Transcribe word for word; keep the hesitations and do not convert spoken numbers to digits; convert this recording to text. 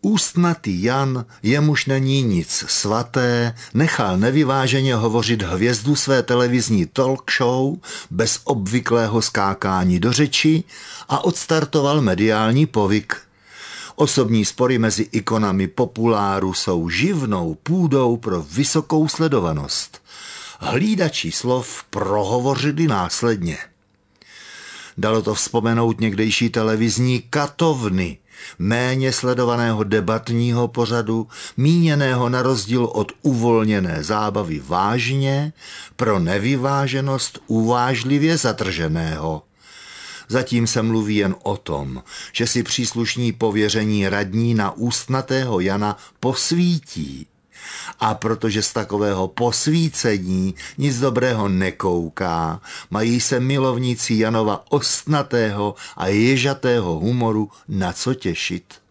Ústnatý Jan, jemuž není nic svaté, nechal nevyváženě hovořit hvězdu své televizní talk show bez obvyklého skákání do řeči a odstartoval mediální povyk. Osobní spory mezi ikonami populáru jsou živnou půdou pro vysokou sledovanost. Hlídači slov prohovořili následně. Dalo to vzpomenout někdejší televizní katovny, méně sledovaného debatního pořadu, míněného na rozdíl od uvolněné zábavy vážně, pro nevyváženost uvážlivě zatrženého. Zatím se mluví jen o tom, že si příslušní pověření radní na ústnatého Jana posvítí. A protože z takového posvícení nic dobrého nekouká, mají se milovníci Janova ostnatého a ježatého humoru na co těšit.